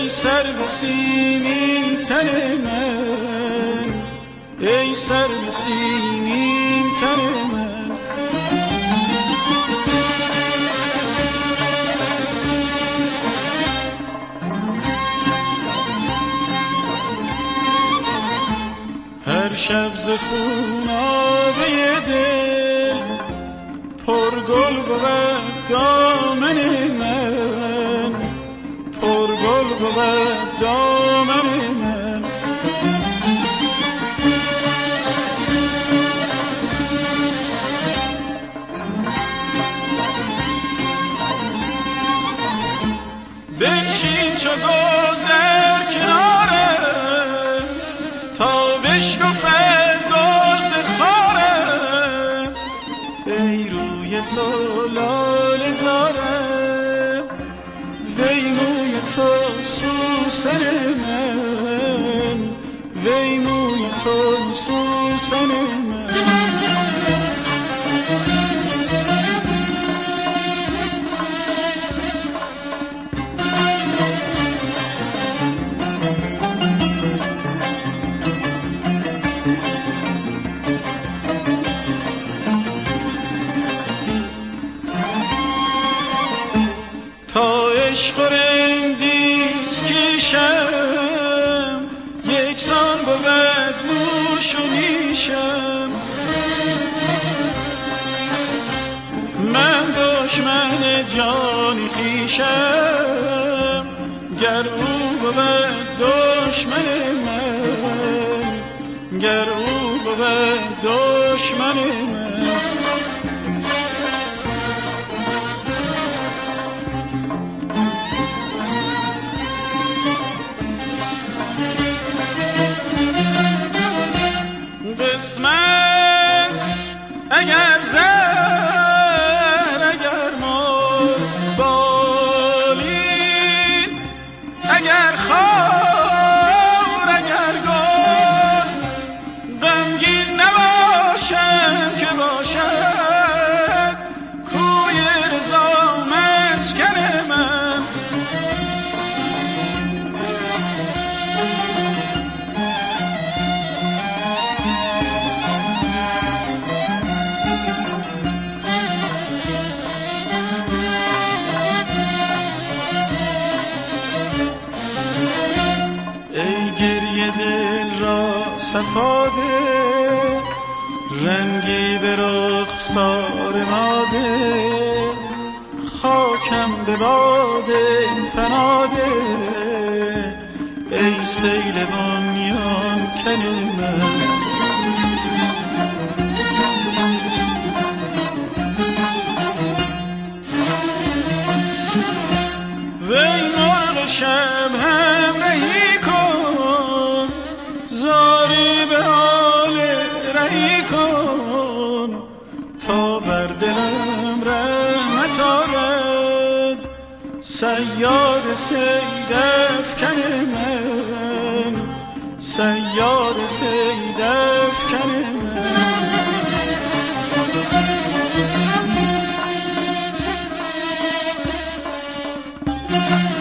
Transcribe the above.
ای سر به سیمین تن من، ای سر به سیمین تن من. هر شب ز خونابه دل پر گل بود دامن من، پر گل بود دامن من. بنشین چو گل در کنارم تا بشکفد گل ز خارم. ای روی تو لاله زارم، وی موی تو سوسن من، وی موی تو سوسن من. تا عشق و رندیز کشم یکسان بود نوش و نیشم. من دشمن جان خویشم گر او بود دشمن من، گر او بود دشمن من. قسمت اگر زر اگر مر بالین، اگر خار اگر گل غمگین نباشم که باشد کوی رضا مسکن من. دل را صفاده رنگی به رخسار ماده، خاکم به باد فناده ای سیل بنیان کن من. وی مرغ شب همراهی کن، زاری به حال رهی کن تا بر دلم رحمت آرد صیاد صید افکن من، صیاد صید افکن من.